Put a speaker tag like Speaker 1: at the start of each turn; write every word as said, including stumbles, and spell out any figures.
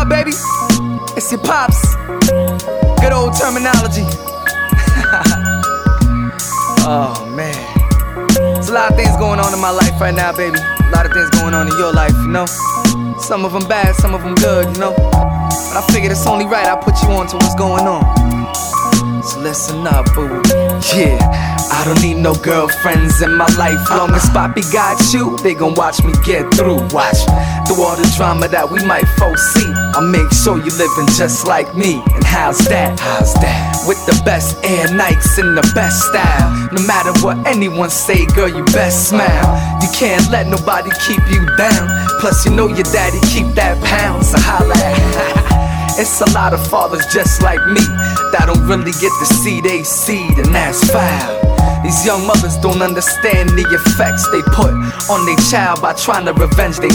Speaker 1: up, baby? It's your pops. Good old terminology. Oh, man. There's a lot of things going on in my life right now, baby. A lot of things going on in your life, you know. Some of them bad, some of them good, you know. But I figured it's only right I put you on to what's going on. So listen up, boo. Yeah, I don't need no girlfriends in my life. Long as Poppy got you, they gon' watch me get through. Watch, through all the drama that we might foresee, I'll make sure you living just like me. And how's that? How's that? With the best Air Nikes and the best style. No matter what anyone say, girl, you best smile. You can't let nobody keep you down. Plus you know your daddy keep that pound, so holla at. It's a lot of fathers just like me that don't really get to see they seed, and that's foul. These young mothers don't understand the effects they put on their child by trying to revenge their